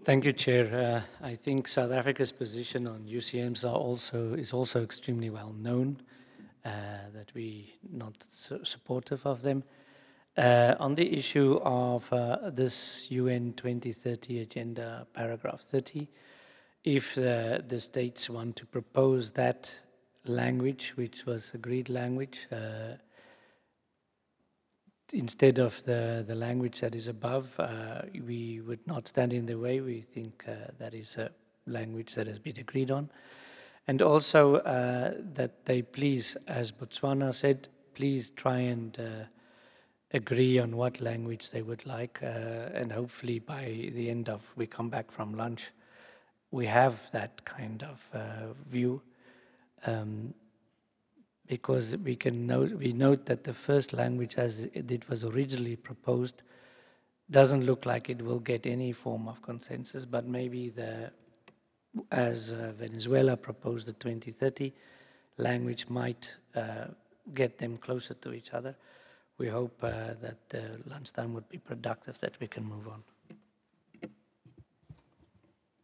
Thank you, Chair. I think South Africa's position on UCMs is also extremely well known, that we not supportive of them. On the issue of this UN 2030 agenda, paragraph 30, if the states want to propose that language, which was agreed language, instead of the language that is above, we would not stand in the way. We think that is a language that has been agreed on. And also that they please, as Botswana said, please try and agree on what language they would like. And hopefully by the end of, we come back from lunch, we have that kind of view. Because we note that the first language as it was originally proposed doesn't look like it will get any form of consensus, but maybe as Venezuela proposed the 2030 language might get them closer to each other. We hope that the lunchtime would be productive, that we can move on.